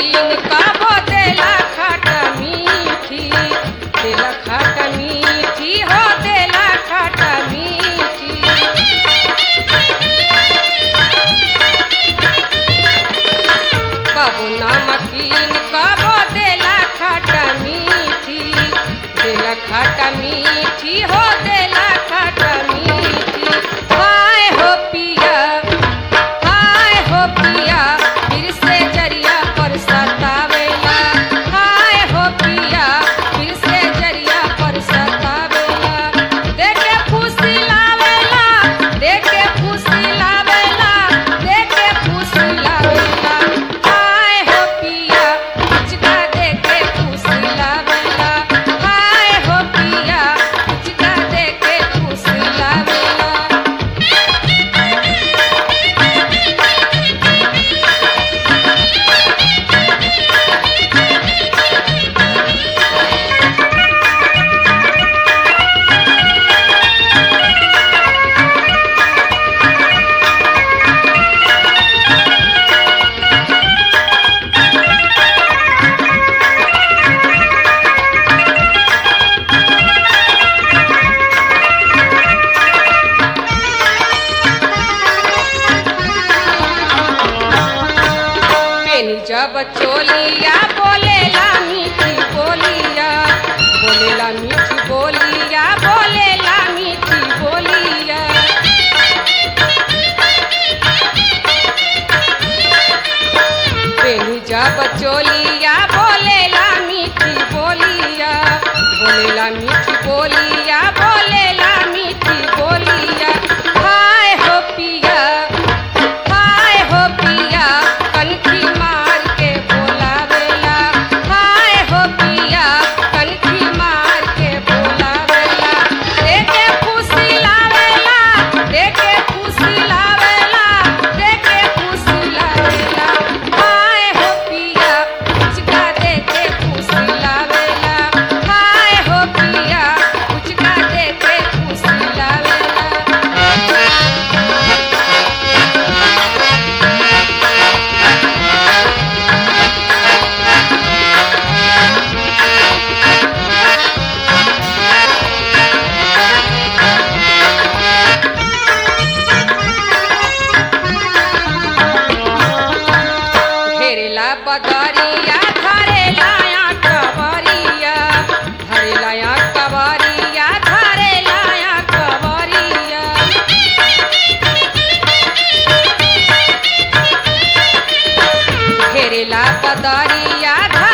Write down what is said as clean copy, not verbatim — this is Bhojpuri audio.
नमकीन कबो देला खट्टा मीठी, देला खट्टा मीठी हो देला खट्टा मीठी। कबो नमकीन कबो देला खट्टा मीठी, देला खट्टा मीठी हो देला खट्टा मीठी। हाय हो पिया, हाय हो पिया, फिर से जरिया पर सतावेला। हाय हो पिया, फिर से जरिया पर सतावेला। देखे खुशी लावेला, देखे खुशी लावेला, देखे खुशी लावेला। हाय हो पिया, पिचका देखे खुशी लावेला। हाय हो पिया, पिचका देखे खुशी लावेला। पेनी जब चोलिया बोलेला मीठी बोलिया, बोलेला मीठी बोलिया, बोलेला मीठी बोलिया। पेनी जब चोलिया बोलेला मीठी बोलिया, बोलेला मीठी बोलिया, बोलेला मीठी बोलिया। हाय हो पिया, हाय हो पिया, कनखी मार के बोलावेला। हाय हो पिया, कनखी मार के बोलावेला। देखे खुशी लावेला, देखे खुशी लावेला, देखे खुशी लावेला। हाय हो पिया, पिचका देखे खुशी लावेला। हाय हो पिया, पिचका देखे खुशी लावेला। घेरेला बदरिया, धरेला या कवरिया, धरेला या कवरिया, धरेला या कवरिया। घेरेला बदरिया,